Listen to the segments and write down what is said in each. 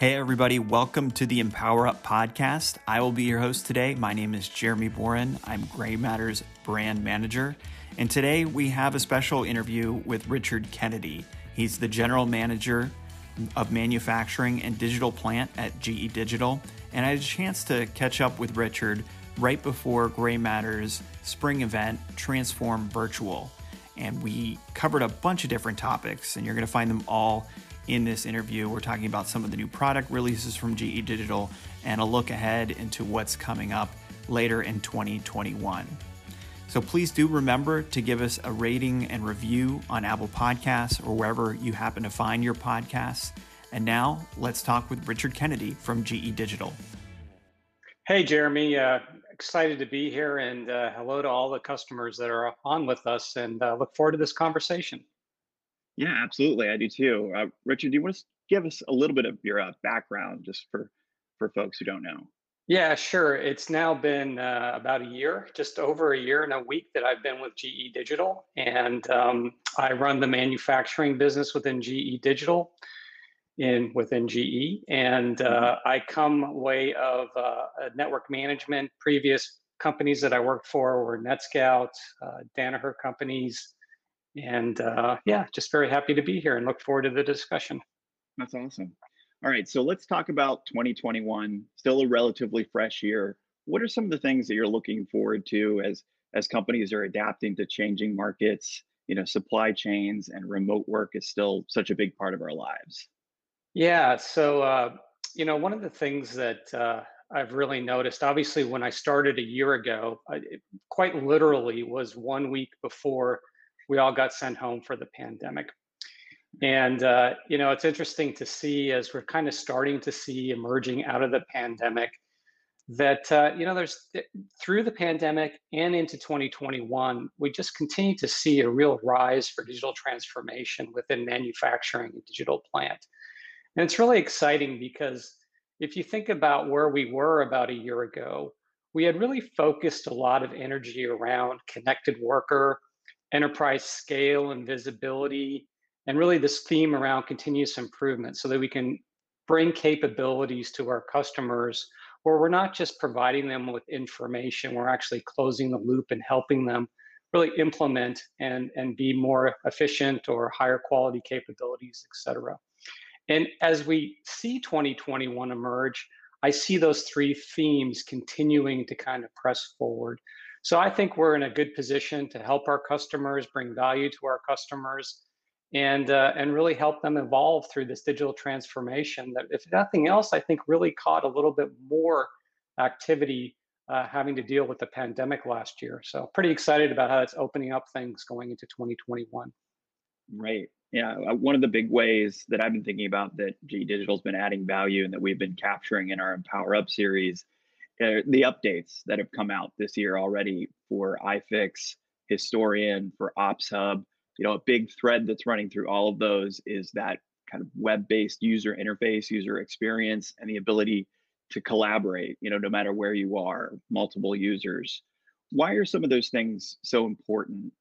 Hey, everybody. Welcome to the Empower Up podcast. I will be your host today. My name is Jeremy Boren. I'm Gray Matter's brand manager. And today we have a special interview with Richard Kennedy. He's the general manager of manufacturing and digital plant at GE Digital. And I had a chance to catch up with Richard right before Gray Matter's spring event, Transform Virtual. And we covered a bunch of different topics, and you're going to find them all in this interview. We're talking about some of the new product releases from GE Digital and a look ahead into what's coming up later in 2021. So please do remember to give us a rating and review on Apple Podcasts or wherever you happen to find your podcasts. And now let's talk with Richard Kennedy from GE Digital. Hey, Jeremy. Excited to be here, and hello to all the customers that are on with us, and look forward to this conversation. Yeah, absolutely. I do too. Richard, do you want to give us a little bit of your background just for folks who don't know? Yeah, sure. It's now been about a year, just over a year and a week that I've been with GE Digital, and I run the manufacturing business within GE Digital within GE, and I come way of network management. Previous companies that I worked for were NetScout, Danaher companies. And just very happy to be here and look forward to the discussion. That's awesome. All right, so let's talk about 2021, still a relatively fresh year. What are some of the things that you're looking forward to as companies are adapting to changing markets? You know, supply chains and remote work is still such a big part of our lives. Yeah, so, one of the things that I've really noticed, obviously, when I started a year ago, it quite literally was 1 week before we all got sent home for the pandemic. And, it's interesting to see as we're kind of starting to see emerging out of the pandemic that, there's through the pandemic and into 2021, we just continue to see a real rise for digital transformation within manufacturing and digital plant. And it's really exciting because if you think about where we were about a year ago, we had really focused a lot of energy around connected worker, enterprise scale and visibility, and really this theme around continuous improvement so that we can bring capabilities to our customers where we're not just providing them with information, we're actually closing the loop and helping them really implement and be more efficient or higher quality capabilities, et cetera. And as we see 2021 emerge, I see those three themes continuing to kind of press forward. So I think we're in a good position to help our customers, bring value to our customers, and really help them evolve through this digital transformation that, if nothing else, I think really caught a little bit more activity having to deal with the pandemic last year. So pretty excited about how it's opening up things going into 2021. Right. Yeah. One of the big ways that I've been thinking about that GE Digital's been adding value and that we've been capturing in our Empower Up series, the updates that have come out this year already for iFix, Historian, for Ops Hub. You know, a big thread that's running through all of those is that kind of web-based user interface, user experience, and the ability to collaborate, no matter where you are, multiple users. Why are some of those things so important?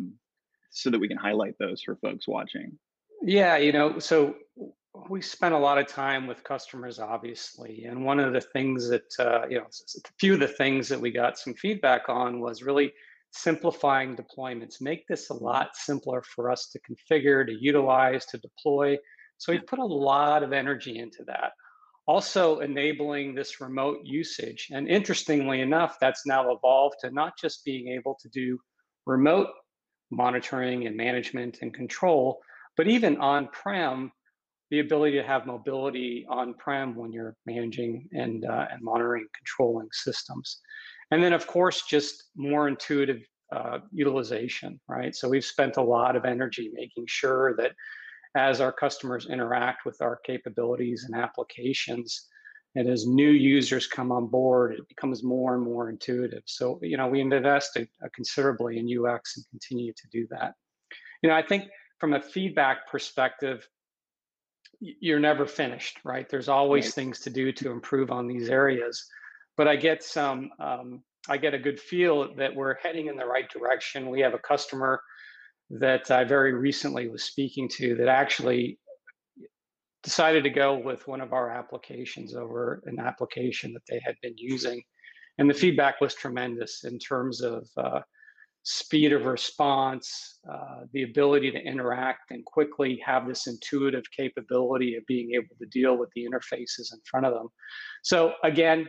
So that we can highlight those for folks watching. Yeah, so we spent a lot of time with customers, obviously. And one of the things that, a few of the things that we got some feedback on was really simplifying deployments, make this a lot simpler for us to configure, to utilize, to deploy. So we've put a lot of energy into that. Also enabling this remote usage. And interestingly enough, that's now evolved to not just being able to do remote monitoring and management and control, but even on-prem, the ability to have mobility on-prem when you're managing and monitoring, controlling systems. And then, of course, just more intuitive utilization, right? So we've spent a lot of energy making sure that as our customers interact with our capabilities and applications, and as new users come on board, it becomes more and more intuitive. So, we invested considerably in UX and continue to do that. I think from a feedback perspective, you're never finished, right? There's always things to do to improve on these areas. But I get a good feel that we're heading in the right direction. We have a customer that I very recently was speaking to that actually decided to go with one of our applications over an application that they had been using. And the feedback was tremendous in terms of speed of response, the ability to interact and quickly have this intuitive capability of being able to deal with the interfaces in front of them. So again,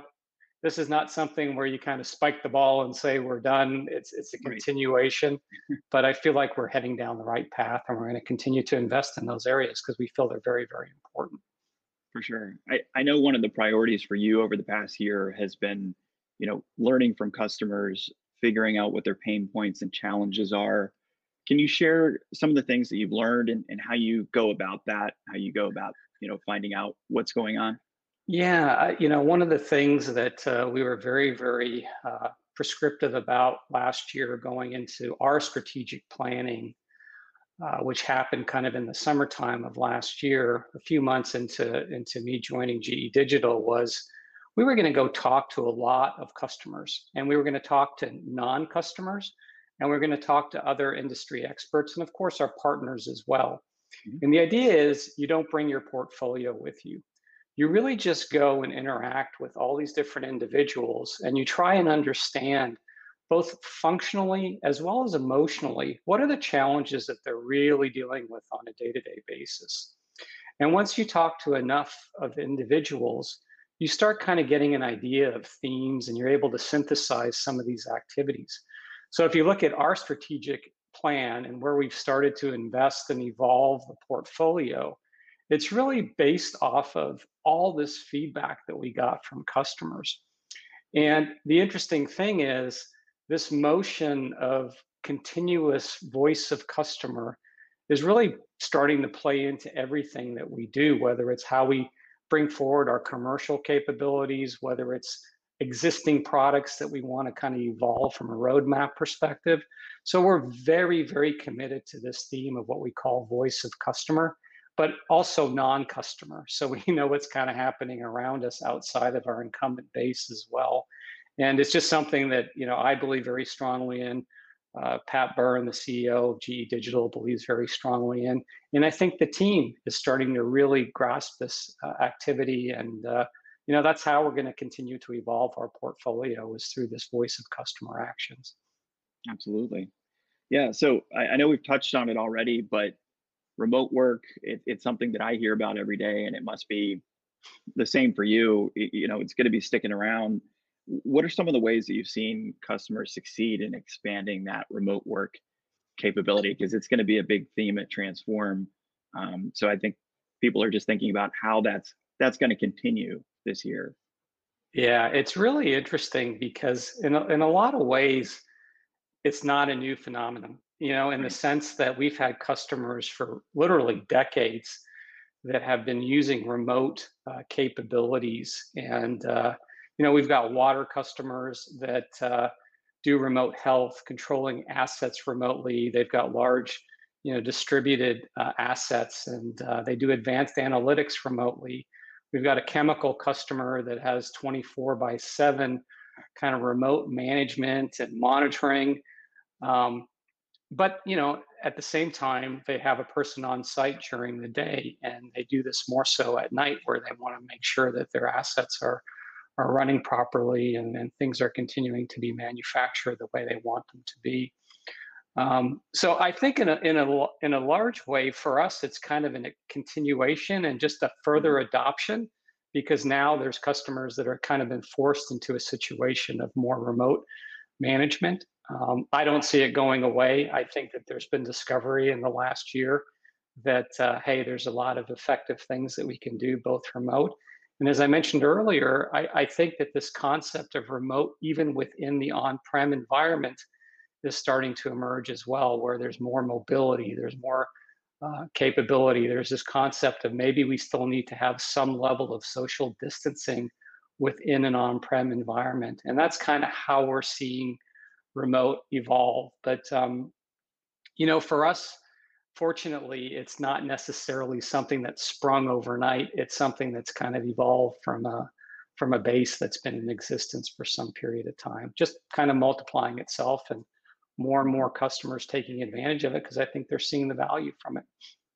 this is not something where you kind of spike the ball and say we're done. It's a Right. continuation, but I feel like we're heading down the right path, and we're going to continue to invest in those areas because we feel they're very, very important. For sure. I know one of the priorities for you over the past year has been, learning from customers, figuring out what their pain points and challenges are. Can you share some of the things that you've learned and how you go about that, how you go about, finding out what's going on? Yeah, one of the things that we were very, very prescriptive about last year going into our strategic planning, which happened kind of in the summertime of last year, a few months into me joining GE Digital, was we were going to go talk to a lot of customers, and we were going to talk to non-customers, and we're going to talk to other industry experts, and of course our partners as well. Mhm. And the idea is you don't bring your portfolio with you. You really just go and interact with all these different individuals, and you try and understand both functionally as well as emotionally what are the challenges that they're really dealing with on a day-to-day basis. And once you talk to enough of individuals, you start kind of getting an idea of themes, and you're able to synthesize some of these activities. So if you look at our strategic plan and where we've started to invest and evolve the portfolio, it's really based off of all this feedback that we got from customers. And the interesting thing is, this motion of continuous voice of customer is really starting to play into everything that we do, whether it's how we bring forward our commercial capabilities, whether it's existing products that we want to kind of evolve from a roadmap perspective. So we're very, very committed to this theme of what we call voice of customer, but also non-customer. So we know what's kind of happening around us outside of our incumbent base as well. And it's just something that I believe very strongly in. Pat Byrne, the CEO of GE Digital, believes very strongly in. And I think the team is starting to really grasp this activity. And that's how we're going to continue to evolve our portfolio, is through this voice of customer actions. Absolutely. Yeah. So I know we've touched on it already, but remote work, it's something that I hear about every day, and it must be the same for you. It's going to be sticking around. What are some of the ways that you've seen customers succeed in expanding that remote work capability? Because it's going to be a big theme at Transform. So I think people are just thinking about how that's going to continue this year. Yeah, it's really interesting because in a lot of ways, it's not a new phenomenon, in the Right. sense that we've had customers for literally decades that have been using remote capabilities. And, we've got water customers that do remote health, controlling assets remotely. They've got large, distributed assets, and they do advanced analytics remotely. We've got a chemical customer that has 24/7 kind of remote management and monitoring. Um, but at the same time, they have a person on site during the day, and they do this more so at night, where they want to make sure that their assets are running properly, and things are continuing to be manufactured the way they want them to be. So I think in a large way for us, it's kind of a continuation and just a Mhm. further adoption, because now there's customers that are kind of been forced into a situation of more remote management. I don't see it going away. I think that there's been discovery in the last year that, hey, there's a lot of effective things that we can do both remote. And as I mentioned earlier, I think that this concept of remote, even within the on-prem environment, is starting to emerge as well, where there's more mobility, there's more capability. There's this concept of maybe we still need to have some level of social distancing within an on-prem environment. And that's kind of how we're seeing remote evolve. But for us, fortunately, it's not necessarily something that's sprung overnight. It's something that's kind of evolved from a base that's been in existence for some period of time, just kind of multiplying itself, and more customers taking advantage of it because I think they're seeing the value from it.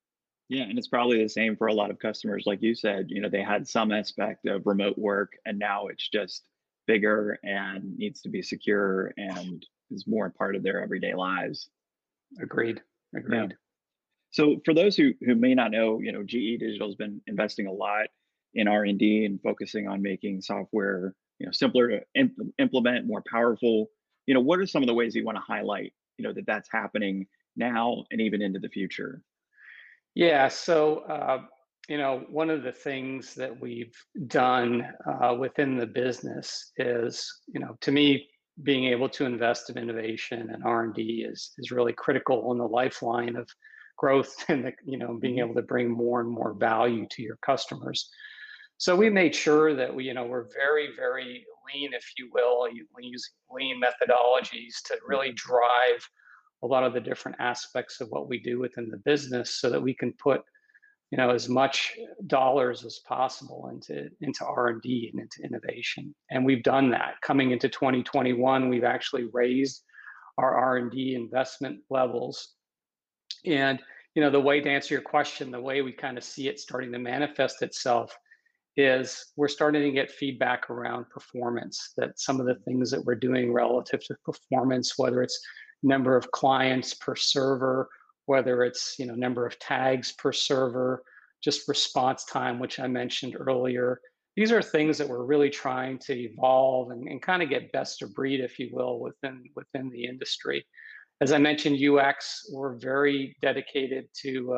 Yeah, and it's probably the same for a lot of customers. Like you said, they had some aspect of remote work, and now it's just bigger and needs to be secure and is more part of their everyday lives. Agreed. Yeah. Agreed. So for those who may not know, GE Digital has been investing a lot in R&D and focusing on making software, simpler to implement, more powerful. What are some of the ways you want to highlight, that that's happening now and even into the future? Yeah. So, one of the things that we've done within the business is, to me, being able to invest in innovation and R&D is really critical in the lifeline of growth and being Hmm. able to bring more and more value to your customers. So we made sure that we're very, very lean, if you will, using lean methodologies to really drive a lot of the different aspects of what we do within the business so that we can put as much dollars as possible into R&D and into innovation. And we've done that. Coming into 2021, we've actually raised our R&D investment levels. And the way to answer your question, the way we kind of see it starting to manifest itself is we're starting to get feedback around performance, that some of the things that we're doing relative to performance, whether it's number of clients per server, whether it's number of tags per server, just response time, which I mentioned earlier. These are things that we're really trying to evolve and kind of get best of breed, if you will, within the industry. As I mentioned, UX, we're very dedicated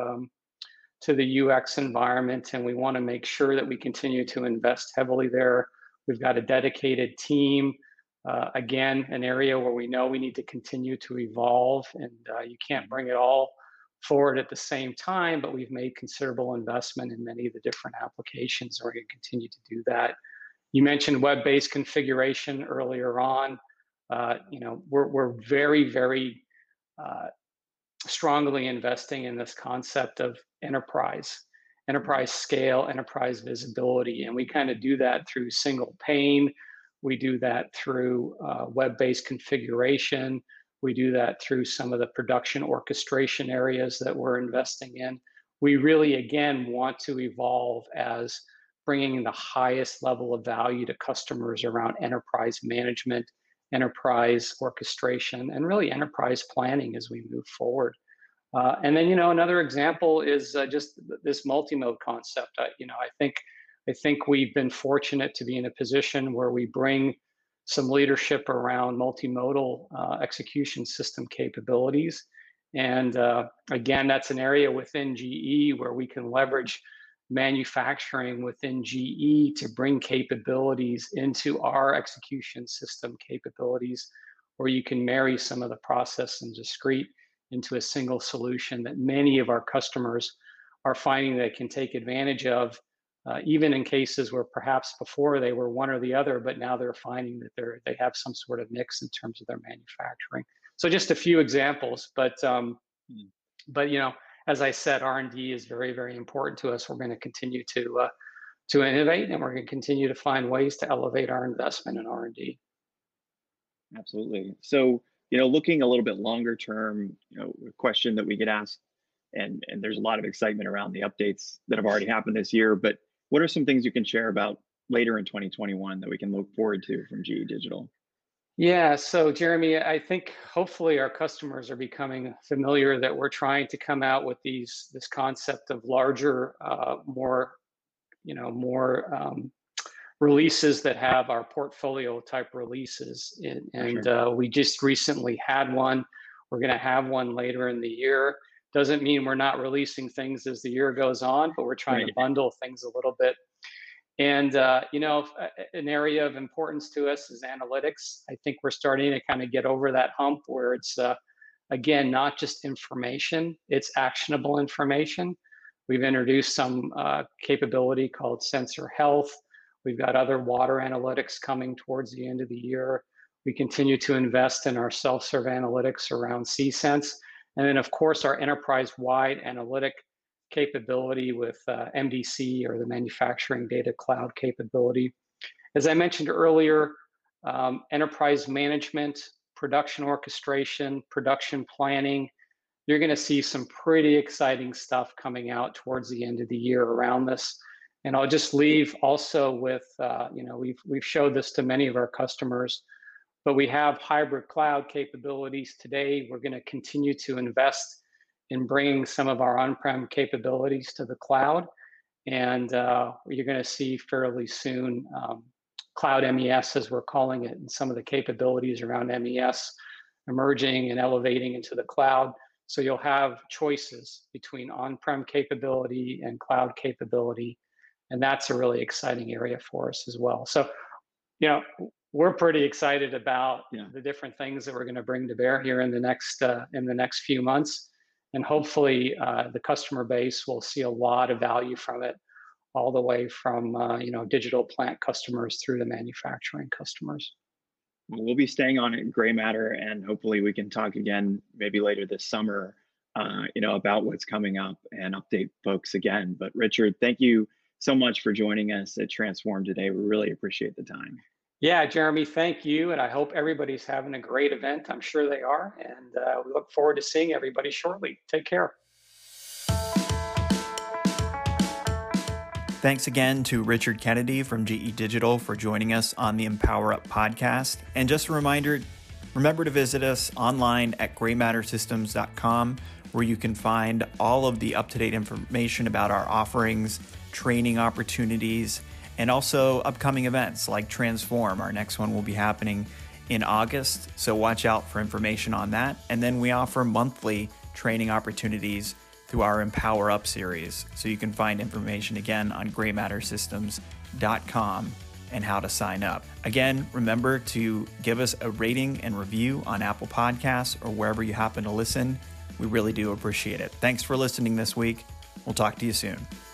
to the UX environment, and we want to make sure that we continue to invest heavily there. We've got a dedicated team. Again, an area where we know we need to continue to evolve, and you can't bring it all forward at the same time, but we've made considerable investment in many of the different applications, and we're going to continue to do that. You mentioned web-based configuration earlier on. We're very, very strongly investing in this concept of enterprise scale, enterprise visibility. And we kind of do that through single pane. We do that through web-based configuration. We do that through some of the production orchestration areas that we're investing in. We really, again, want to evolve as bringing the highest level of value to customers around enterprise management, enterprise orchestration, and really enterprise planning as we move forward. And then, another example is just this multi-mode concept. I think we've been fortunate to be in a position where we bring some leadership around multimodal execution system capabilities. And again, that's an area within GE where we can leverage manufacturing within GE to bring capabilities into our execution system capabilities, where you can marry some of the process and discrete into a single solution that many of our customers are finding they can take advantage of, even in cases where perhaps before they were one or the other, but now they're finding that they have some sort of mix in terms of their manufacturing. So just a few examples, but as I said, R&D is very, very important to us. We're going to continue to innovate, and we're going to continue to find ways to elevate our investment in R&D. Absolutely. So, looking a little bit longer term, a question that we get asked, and there's a lot of excitement around the updates that have already happened this year, but what are some things you can share about later in 2021 that we can look forward to from GE Digital? Yeah, so Jeremy, I think hopefully our customers are becoming familiar that we're trying to come out with this concept of larger, more releases that have our portfolio type releases. And Sure. we just recently had one. We're going to have one later in the year. Doesn't mean we're not releasing things as the year goes on, but we're trying to Right. bundle things a little bit. And an area of importance to us is analytics. I think we're starting to kind of get over that hump where it's again not just information; it's actionable information. We've introduced some capability called Sensor Health. We've got other water analytics coming towards the end of the year. We continue to invest in our self-serve analytics around cSense. And then, of course, our enterprise-wide analytic capability with MDC, or the Manufacturing Data Cloud capability. As I mentioned earlier, enterprise management, production orchestration, production planning, you're going to see some pretty exciting stuff coming out towards the end of the year around this. And I'll just leave also with, we've showed this to many of our customers, but we have hybrid cloud capabilities today. We're going to continue to invest in bringing some of our on-prem capabilities to the cloud. And you're going to see fairly soon Cloud MES, as we're calling it, and some of the capabilities around MES emerging and elevating into the cloud. So you'll have choices between on-prem capability and cloud capability. And that's a really exciting area for us as well. So, we're pretty excited about the different things that we're going to bring to bear here in the next few months. And hopefully the customer base will see a lot of value from it, all the way from digital plant customers through to manufacturing customers. We'll be staying on at Gray Matter, and hopefully we can talk again maybe later this summer, about what's coming up and update folks again. But Richard, thank you so much for joining us at Transform today. We really appreciate the time. Yeah, Jeremy, thank you. And I hope everybody's having a great event. I'm sure they are. And we look forward to seeing everybody shortly. Take care. Thanks again to Richard Kennedy from GE Digital for joining us on the Empower Up podcast. And just a reminder, remember to visit us online at graymattersystems.com, where you can find all of the up-to-date information about our offerings, training opportunities, and also upcoming events like Transform. Our next one will be happening in August, so watch out for information on that. And then we offer monthly training opportunities through our Empower Up series. So you can find information again on graymattersystems.com and how to sign up. Again, remember to give us a rating and review on Apple Podcasts or wherever you happen to listen. We really do appreciate it. Thanks for listening this week. We'll talk to you soon.